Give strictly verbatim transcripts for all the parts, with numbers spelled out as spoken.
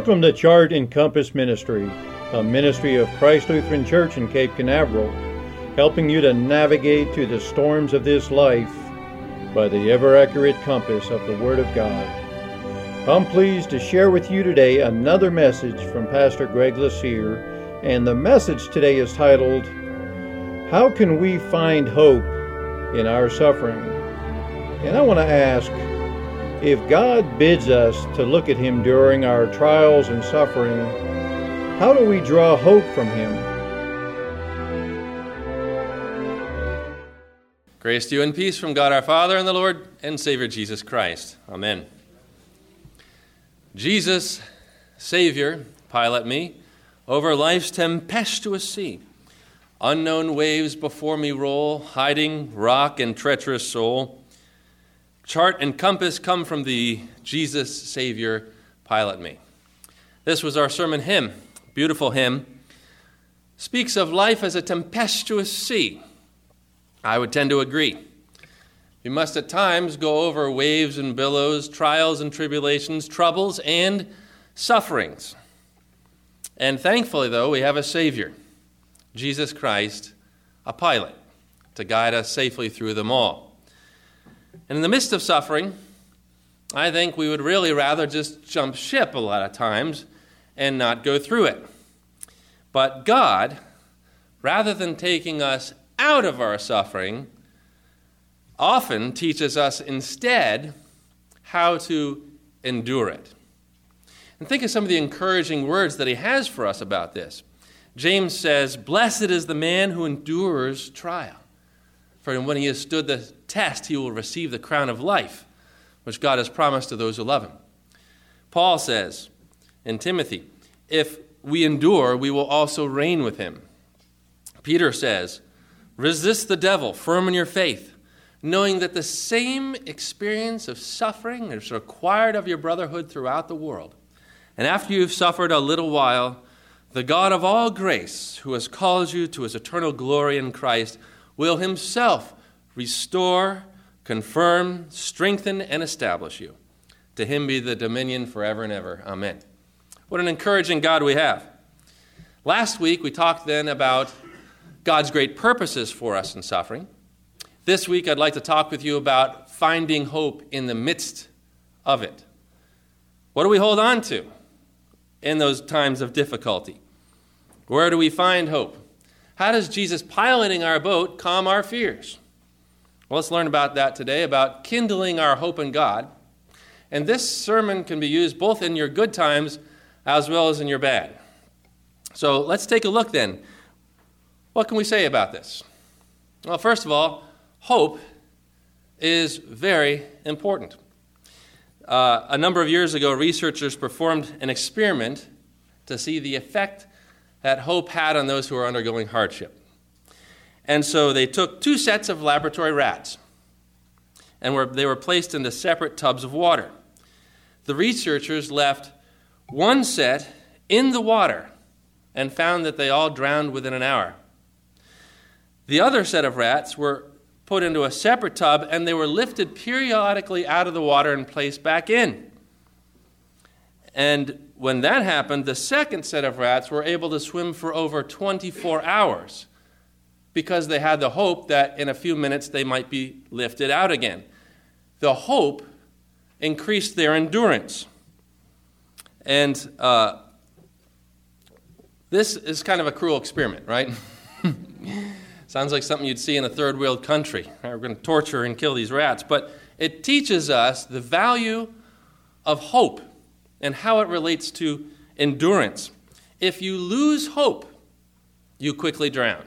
Welcome to Chart and Compass Ministry, a ministry of Christ Lutheran Church in Cape Canaveral, helping you to navigate through the storms of this life by the ever-accurate compass of the Word of God. I'm pleased to share with you today another message from Pastor Greg Lassere, and the message today is titled, How Can We Find Hope in Our Suffering? And I want to ask, if God bids us to look at Him during our trials and suffering, how do we draw hope from Him? Grace to you and peace from God our Father and the Lord and Savior Jesus Christ. Amen. Jesus, Savior, pilot me over life's tempestuous sea. Unknown waves before me roll, hiding rock and treacherous soul. Chart and compass come from thee, Jesus, Savior, pilot me. This was our sermon hymn, beautiful hymn. Speaks of life as a tempestuous sea. I would tend to agree. We must at times go over waves and billows, trials and tribulations, troubles and sufferings. And thankfully, though, we have a Savior, Jesus Christ, a pilot, to guide us safely through them all. And in the midst of suffering, I think we would really rather just jump ship a lot of times and not go through it. But God, rather than taking us out of our suffering, often teaches us instead how to endure it. And think of some of the encouraging words that he has for us about this. James says, "Blessed is the man who endures trial. For when he has stood the test, he will receive the crown of life, which God has promised to those who love him." Paul says in Timothy, "If we endure, we will also reign with him." Peter says, "Resist the devil, firm in your faith, knowing that the same experience of suffering is required of your brotherhood throughout the world. And after you've suffered a little while, the God of all grace, who has called you to his eternal glory in Christ, will himself restore, confirm, strengthen, and establish you. To him be the dominion forever and ever. Amen." What an encouraging God we have. Last week we talked then about God's great purposes for us in suffering. This week I'd like to talk with you about finding hope in the midst of it. What do we hold on to in those times of difficulty? Where do we find hope? How does Jesus piloting our boat calm our fears? Well, let's learn about that today, about kindling our hope in God. And this sermon can be used both in your good times as well as in your bad. So let's take a look then. What can we say about this? Well, first of all, hope is very important. Uh, a number of years ago, researchers performed an experiment to see the effect that hope had on those who are undergoing hardship. And so they took two sets of laboratory rats, and were, they were placed into separate tubs of water. The researchers left one set in the water and found that they all drowned within an hour. The other set of rats were put into a separate tub, and they were lifted periodically out of the water and placed back in. And when that happened, the second set of rats were able to swim for over twenty-four hours because they had the hope that in a few minutes they might be lifted out again. The hope increased their endurance. And uh, this is kind of a cruel experiment, right? Sounds like something you'd see in a third world country. We're going to torture and kill these rats. But it teaches us the value of hope and how it relates to endurance. If you lose hope, you quickly drown.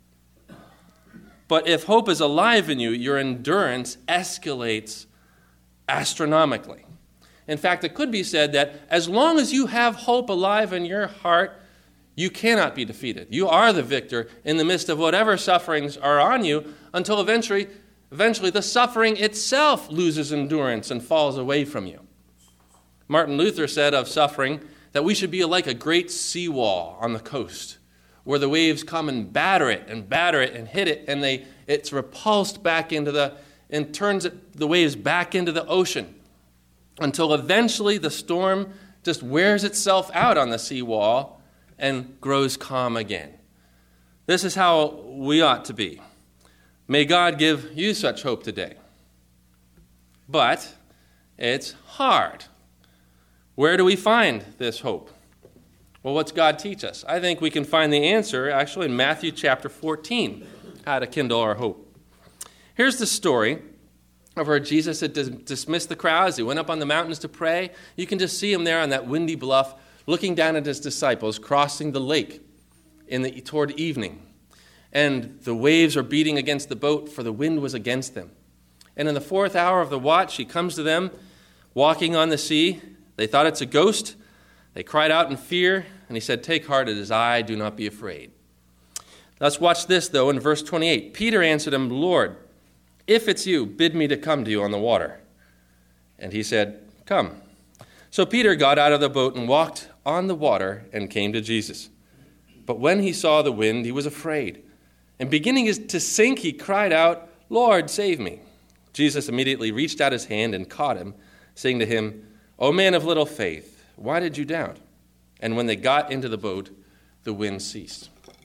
But if hope is alive in you, your endurance escalates astronomically. In fact, it could be said that as long as you have hope alive in your heart, you cannot be defeated. You are the victor in the midst of whatever sufferings are on you until eventually, eventually the suffering itself loses endurance and falls away from you. Martin Luther said of suffering that we should be like a great seawall on the coast where the waves come and batter it and batter it and hit it, and they it's repulsed back into the, and turns it, the waves back into the ocean until eventually the storm just wears itself out on the seawall and grows calm again. This is how we ought to be. May God give you such hope today. But it's hard. Where do we find this hope? Well, what's God teach us? I think we can find the answer actually in Matthew chapter fourteen, how to kindle our hope. Here's the story of where Jesus had dis- dismissed the crowds. He went up on the mountains to pray. You can just see him there on that windy bluff, looking down at his disciples, crossing the lake in the toward evening. And the waves are beating against the boat, for the wind was against them. And in the fourth hour of the watch, he comes to them, walking on the sea. They thought it's a ghost. They cried out in fear, and he said, "Take heart, it is I, do not be afraid." Let's watch this, though, in verse twenty-eight. Peter answered him, "Lord, if it's you, bid me to come to you on the water." And he said, "Come." So Peter got out of the boat and walked on the water and came to Jesus. But when he saw the wind, he was afraid. And beginning to sink, he cried out, "Lord, save me." Jesus immediately reached out his hand and caught him, saying to him, "O man of little faith, why did you doubt?" And when they got into the boat, the wind ceased.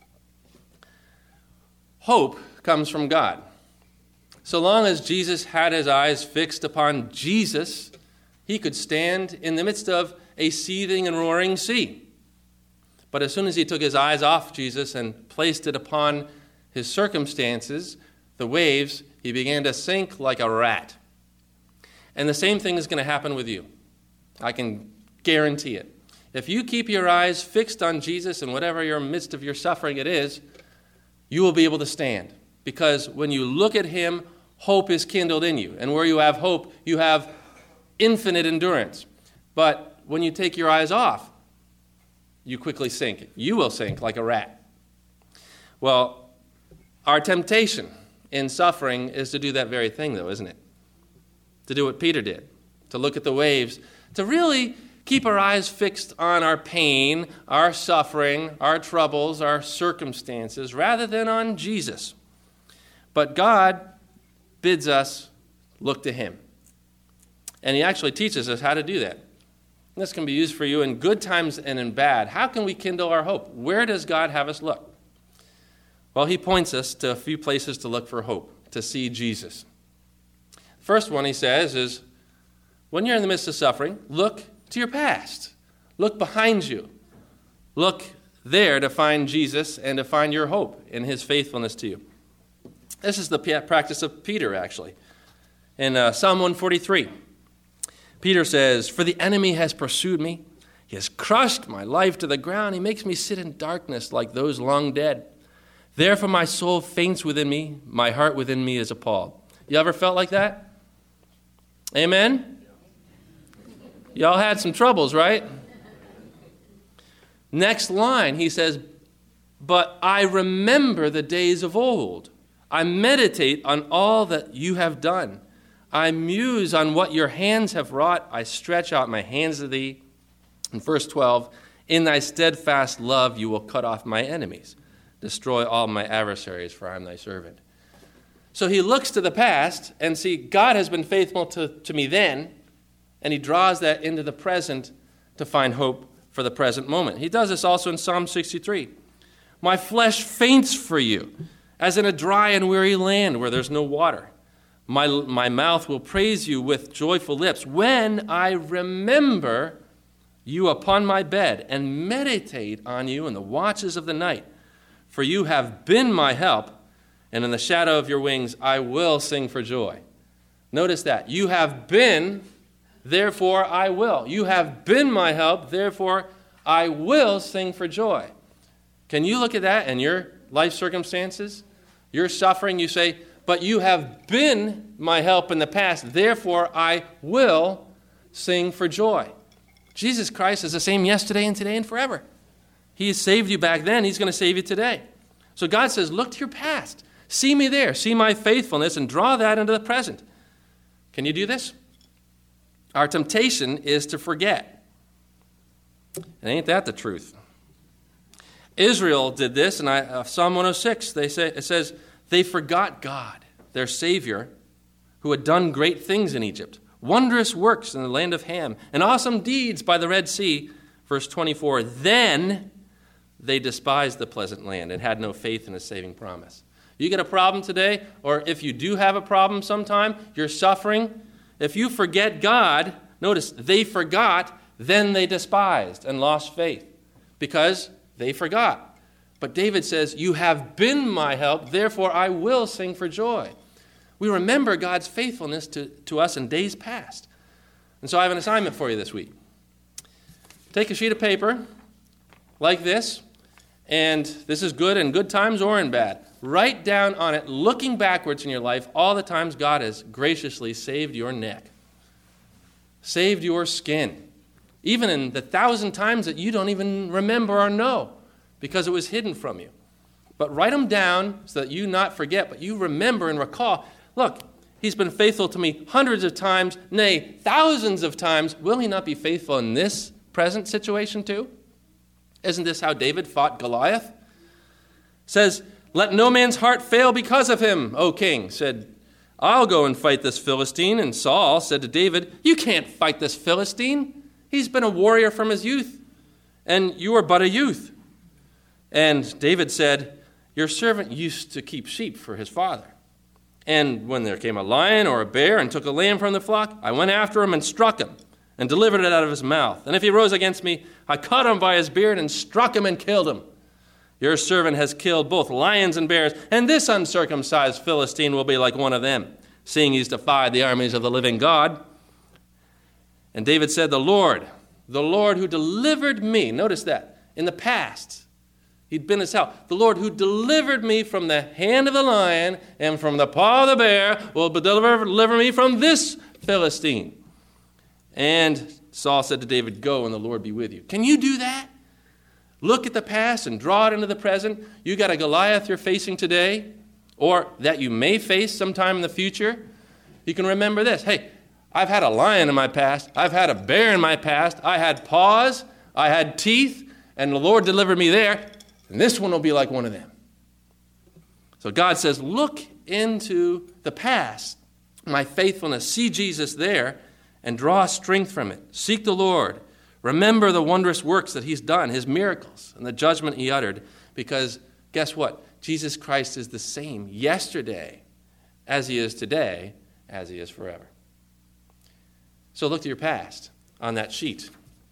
Hope comes from God. So long as Jesus had his eyes fixed upon Jesus, he could stand in the midst of a seething and roaring sea. But as soon as he took his eyes off Jesus and placed it upon his circumstances, the waves, he began to sink like a rat. And the same thing is going to happen with you. I can guarantee it. If you keep your eyes fixed on Jesus in whatever your midst of your suffering it is, you will be able to stand. Because when you look at him, hope is kindled in you. And where you have hope, you have infinite endurance. But when you take your eyes off, you quickly sink. You will sink like a rat. Well, our temptation in suffering is to do that very thing, though, isn't it? To do what Peter did, to look at the waves, to really keep our eyes fixed on our pain, our suffering, our troubles, our circumstances, rather than on Jesus. But God bids us look to him. And he actually teaches us how to do that. This can be used for you in good times and in bad. How can we kindle our hope? Where does God have us look? Well, he points us to a few places to look for hope, to see Jesus. First one, he says, is when you're in the midst of suffering, look to your past. Look behind you. Look there to find Jesus and to find your hope in his faithfulness to you. This is the practice of Peter, actually. In uh, Psalm one forty-three, Peter says, "For the enemy has pursued me. He has crushed my life to the ground. He makes me sit in darkness like those long dead. Therefore my soul faints within me. My heart within me is appalled." You ever felt like that? Amen? Y'all had some troubles, right? Next line, he says, "But I remember the days of old. I meditate on all that you have done. I muse on what your hands have wrought. I stretch out my hands to thee." In verse twelve, "In thy steadfast love you will cut off my enemies. Destroy all my adversaries, for I am thy servant." So he looks to the past and see God has been faithful to, to me then, and he draws that into the present to find hope for the present moment. He does this also in Psalm sixty-three. "My flesh faints for you, as in a dry and weary land where there's no water. My, my mouth will praise you with joyful lips when I remember you upon my bed and meditate on you in the watches of the night. For you have been my help, and in the shadow of your wings I will sing for joy." Notice that. You have been, therefore I will. You have been my help, therefore I will sing for joy. Can you look at that in your life circumstances? Your suffering, you say, "But you have been my help in the past, therefore I will sing for joy." Jesus Christ is the same yesterday and today and forever. He saved you back then. He's going to save you today. So God says, look to your past. See me there. See my faithfulness and draw that into the present. Can you do this? Our temptation is to forget. And ain't that the truth? Israel did this in uh, Psalm one oh six. They say, it says, "They forgot God, their Savior, who had done great things in Egypt, wondrous works in the land of Ham, and awesome deeds by the Red Sea. Verse twenty-four, then they despised the pleasant land and had no faith in his saving promise. You get a problem today, or if you do have a problem sometime, you're suffering. If you forget God, notice, they forgot, then they despised and lost faith because they forgot. But David says, you have been my help, therefore I will sing for joy. We remember God's faithfulness to, to us in days past. And so I have an assignment for you this week. Take a sheet of paper like this, and this is good in good times or in bad. Write down on it, looking backwards in your life, all the times God has graciously saved your neck, saved your skin, even in the thousand times that you don't even remember or know because it was hidden from you. But write them down so that you not forget, but you remember and recall, look, he's been faithful to me hundreds of times, nay, thousands of times. Will he not be faithful in this present situation too? Isn't this how David fought Goliath? It says, let no man's heart fail because of him, O king. Said, I'll go and fight this Philistine. And Saul said to David, you can't fight this Philistine. He's been a warrior from his youth, and you are but a youth. And David said, your servant used to keep sheep for his father. And when there came a lion or a bear and took a lamb from the flock, I went after him and struck him and delivered it out of his mouth. And if he rose against me, I caught him by his beard and struck him and killed him. Your servant has killed both lions and bears, and this uncircumcised Philistine will be like one of them, seeing he's defied the armies of the living God. And David said, the Lord, the Lord who delivered me, notice that, in the past, he'd been his help. The Lord who delivered me from the hand of the lion and from the paw of the bear will deliver, deliver me from this Philistine. And Saul said to David, go and the Lord be with you. Can you do that? Look at the past and draw it into the present. You got a Goliath you're facing today, or that you may face sometime in the future. You can remember this. Hey, I've had a lion in my past. I've had a bear in my past. I had paws. I had teeth. And the Lord delivered me there. And this one will be like one of them. So God says, look into the past, my faithfulness. See Jesus there and draw strength from it. Seek the Lord. Remember the wondrous works that he's done, his miracles, and the judgment he uttered. Because guess what? Jesus Christ is the same yesterday as he is today, as he is forever. So look to your past on that sheet.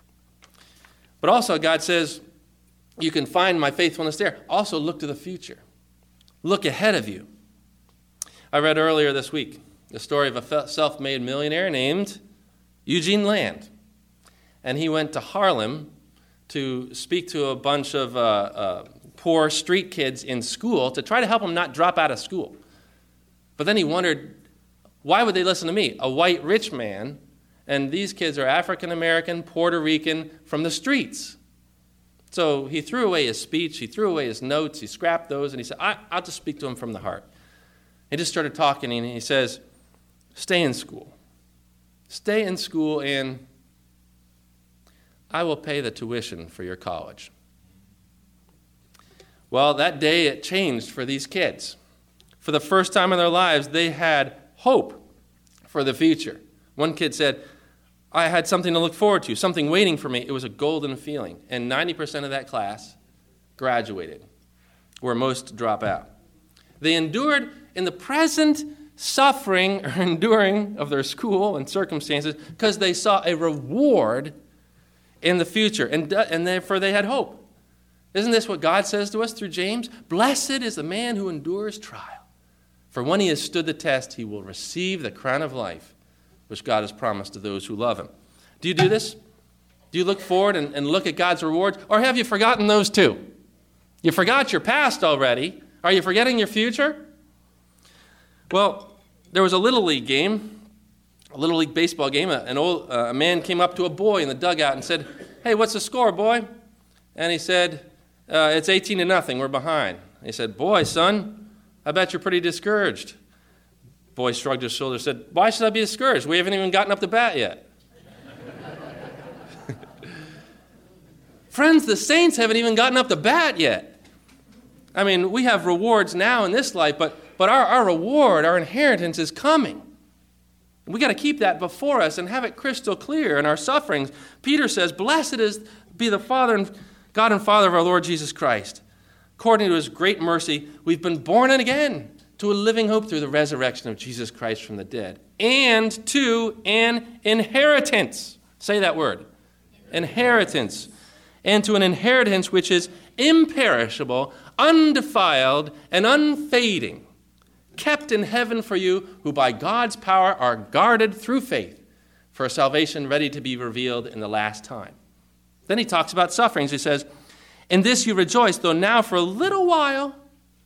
But also God says, you can find my faithfulness there. Also look to the future. Look ahead of you. I read earlier this week the story of a self-made millionaire named Eugene Land. And he went to Harlem to speak to a bunch of uh, uh, poor street kids in school to try to help them not drop out of school. But then he wondered, why would they listen to me, a white rich man, and these kids are African-American, Puerto Rican, from the streets? So he threw away his speech, he threw away his notes, he scrapped those, and he said, I, I'll just speak to them from the heart. He just started talking, and he says, stay in school. Stay in school, and I will pay the tuition for your college. Well, that day it changed for these kids. For the first time in their lives, they had hope for the future. One kid said, I had something to look forward to, something waiting for me. It was a golden feeling. And ninety percent of that class graduated, where most drop out. They endured in the present suffering or enduring of their school and circumstances because they saw a reward in the future, and, and therefore they had hope. Isn't this what God says to us through James? Blessed is the man who endures trial, for when he has stood the test, he will receive the crown of life, which God has promised to those who love him. Do you do this? Do you look forward and, and look at God's rewards, or have you forgotten those too? You forgot your past already. Are you forgetting your future? Well, there was a Little League game, a Little League baseball game. An old uh, a man came up to a boy in the dugout and said, hey, what's the score, boy? And he said, uh, it's eighteen to nothing, we're behind. And he said, boy, son, I bet you're pretty discouraged. Boy shrugged his shoulders and said, why should I be discouraged? We haven't even gotten up to bat yet. Friends, the saints haven't even gotten up to bat yet. I mean, we have rewards now in this life, but, but our, our reward, our inheritance is coming. We got to keep that before us and have it crystal clear in our sufferings. Peter says, blessed is be the Father and God and Father of our Lord Jesus Christ. According to his great mercy, we've been born again to a living hope through the resurrection of Jesus Christ from the dead, and to an inheritance. Say that word. Inheritance. And to an inheritance which is imperishable, undefiled, and unfading, kept in heaven for you, who by God's power are guarded through faith for a salvation ready to be revealed in the last time. Then he talks about sufferings. He says, in this you rejoice, though now for a little while,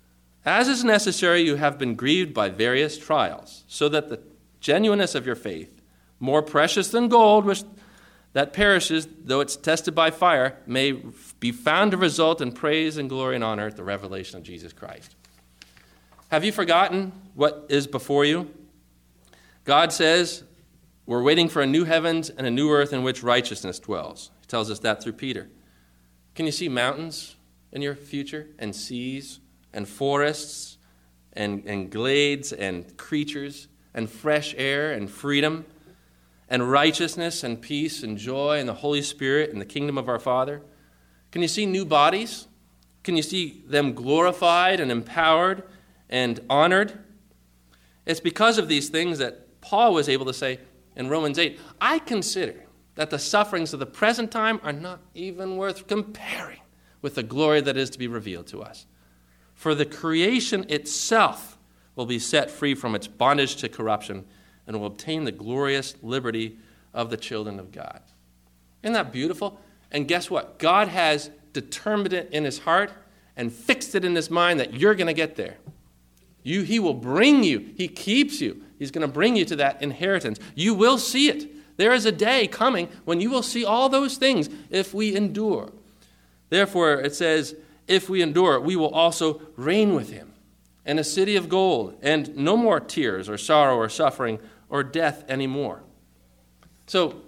as is necessary, you have been grieved by various trials, so that the genuineness of your faith, more precious than gold, which that perishes, though it's tested by fire, may be found to result in praise and glory and honor at the revelation of Jesus Christ. Have you forgotten what is before you? God says we're waiting for a new heavens and a new earth in which righteousness dwells. He tells us that through Peter. Can you see mountains in your future, and seas, and forests, and, and glades, and creatures, and fresh air, and freedom, and righteousness, and peace, and joy, and the Holy Spirit, and the kingdom of our Father? Can you see new bodies? Can you see them glorified and empowered and honored? It's because of these things that Paul was able to say in Romans eight, I consider that the sufferings of the present time are not even worth comparing with the glory that is to be revealed to us. For the creation itself will be set free from its bondage to corruption and will obtain the glorious liberty of the children of God. Isn't that beautiful? And guess what? God has determined it in his heart and fixed it in his mind that you're going to get there. You, he will bring you. He keeps you. He's going to bring you to that inheritance. You will see it. There is a day coming when you will see all those things if we endure. Therefore, it says, if we endure, we will also reign with him in a city of gold, and no more tears or sorrow or suffering or death anymore. So,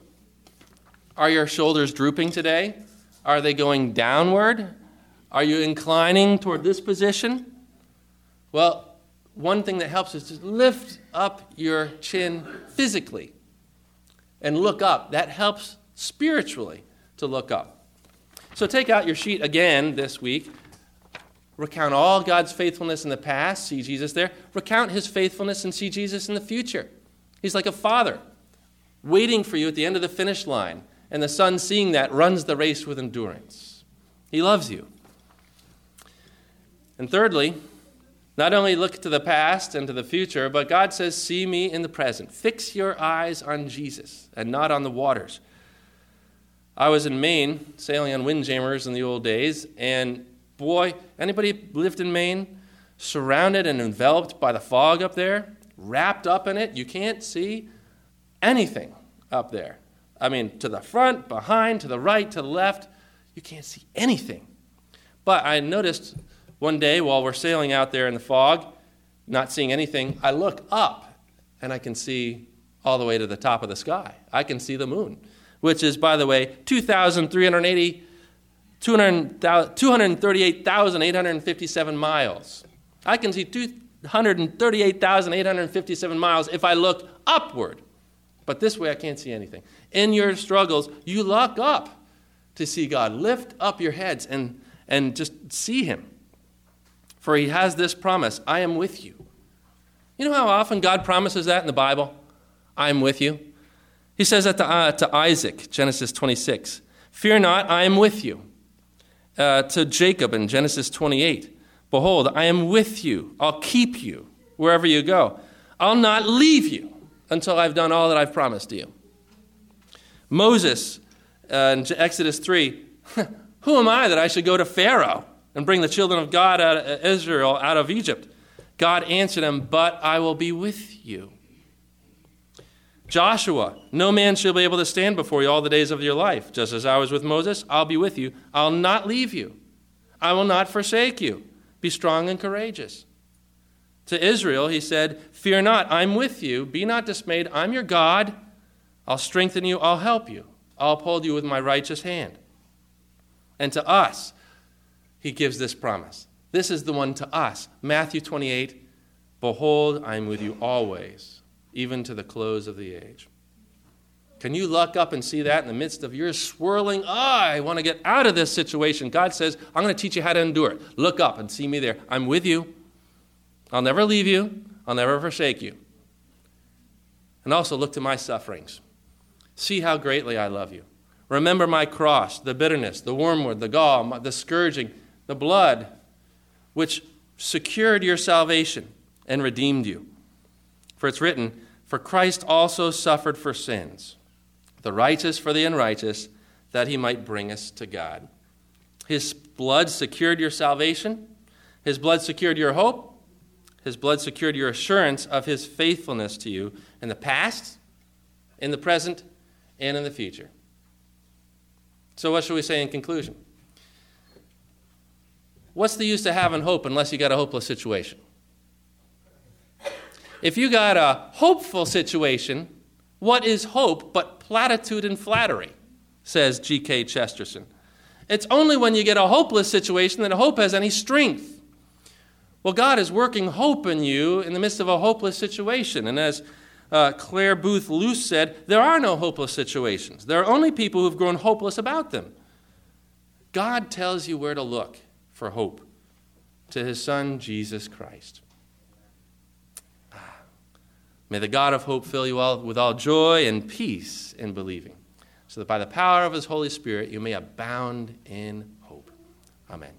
are your shoulders drooping today? Are they going downward? Are you inclining toward this position? Well, one thing that helps is to lift up your chin physically and look up. That helps spiritually to look up. So take out your sheet again this week. Recount all God's faithfulness in the past. See Jesus there. Recount his faithfulness and see Jesus in the future. He's like a father waiting for you at the end of the finish line. And the son, seeing that, runs the race with endurance. He loves you. And thirdly, not only look to the past and to the future, but God says, see me in the present. Fix your eyes on Jesus and not on the waters. I was in Maine sailing on windjammers in the old days, and boy, anybody lived in Maine, surrounded and enveloped by the fog up there, wrapped up in it, you can't see anything up there. I mean, to the front, behind, to the right, to the left, you can't see anything. But I noticed one day while we're sailing out there in the fog, not seeing anything, I look up and I can see all the way to the top of the sky. I can see the moon, which is, by the way, two hundred thirty-eight thousand eight hundred fifty-seven miles. I can see two hundred thirty-eight thousand eight hundred fifty-seven miles if I look upward. But this way I can't see anything. In your struggles, you look up to see God. Lift up your heads and, and just see him. For he has this promise, I am with you. You know how often God promises that in the Bible? I am with you. He says that to, uh, to Isaac, Genesis twenty-six. Fear not, I am with you. Uh, to Jacob in Genesis twenty-eight. Behold, I am with you. I'll keep you wherever you go. I'll not leave you until I've done all that I've promised you. Moses, uh, in Exodus three, who am I that I should go to Pharaoh and bring the children of God, out of Israel, out of Egypt? God answered him, but I will be with you. Joshua, no man shall be able to stand before you all the days of your life. Just as I was with Moses, I'll be with you. I'll not leave you. I will not forsake you. Be strong and courageous. To Israel, he said, fear not, I'm with you. Be not dismayed. I'm your God. I'll strengthen you. I'll help you. I'll uphold you with my righteous hand. And to us, he gives this promise. This is the one to us. Matthew twenty-eight, behold, I am with you always, even to the close of the age. Can you look up and see that in the midst of your swirling, oh, I want to get out of this situation? God says, I'm going to teach you how to endure it. Look up and see me there. I'm with you. I'll never leave you. I'll never forsake you. And also look to my sufferings. See how greatly I love you. Remember my cross, the bitterness, the wormwood, the gall, the scourging, the blood, which secured your salvation and redeemed you. For it's written, for Christ also suffered for sins, the righteous for the unrighteous, that he might bring us to God. His blood secured your salvation. His blood secured your hope. His blood secured your assurance of his faithfulness to you in the past, in the present, and in the future. So what should we say in conclusion? What's the use of having hope unless you got a hopeless situation? If you got a hopeful situation, what is hope but platitude and flattery, says G K Chesterton. It's only when you get a hopeless situation that hope has any strength. Well, God is working hope in you in the midst of a hopeless situation. And as uh, Claire Booth Luce said, there are no hopeless situations. There are only people who've grown hopeless about them. God tells you where to look for hope, to his Son, Jesus Christ. May the God of hope fill you all with all joy and peace in believing, so that by the power of his Holy Spirit you may abound in hope. Amen.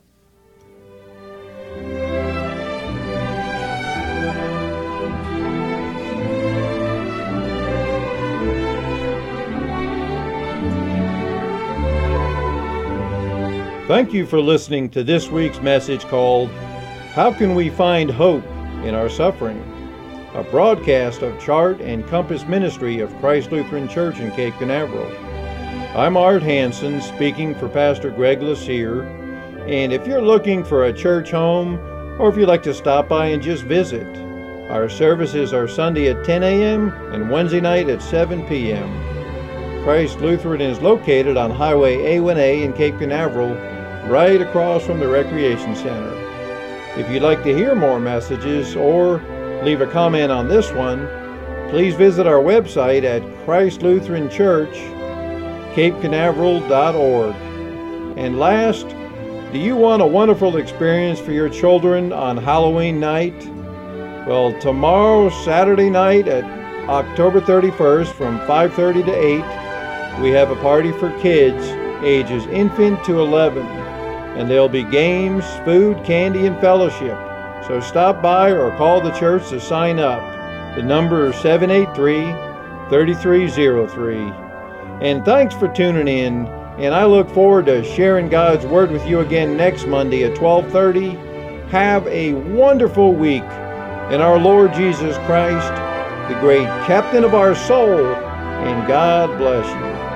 Thank you for listening to this week's message called, How Can We Find Hope in Our Suffering? A broadcast of Chart and Compass Ministry of Christ Lutheran Church in Cape Canaveral. I'm Art Hansen, speaking for Pastor Greg Lassier, and if you're looking for a church home, or if you'd like to stop by and just visit, our services are Sunday at ten a.m. and Wednesday night at seven p.m. Christ Lutheran is located on Highway A one A in Cape Canaveral, right across from the Recreation Center. If you'd like to hear more messages or leave a comment on this one, please visit our website at Christ Lutheran Church, Cape Canaveral dot org. And last, do you want a wonderful experience for your children on Halloween night? Well, tomorrow, Saturday night at October thirty-first from five thirty to eight, we have a party for kids ages infant to eleven, and there'll be games, food, candy, and fellowship. So stop by or call the church to sign up. The number is seven eight three, three three zero three. And thanks for tuning in, and I look forward to sharing God's Word with you again next Monday at twelve thirty. Have a wonderful week in our Lord Jesus Christ, the great captain of our soul, and God bless you.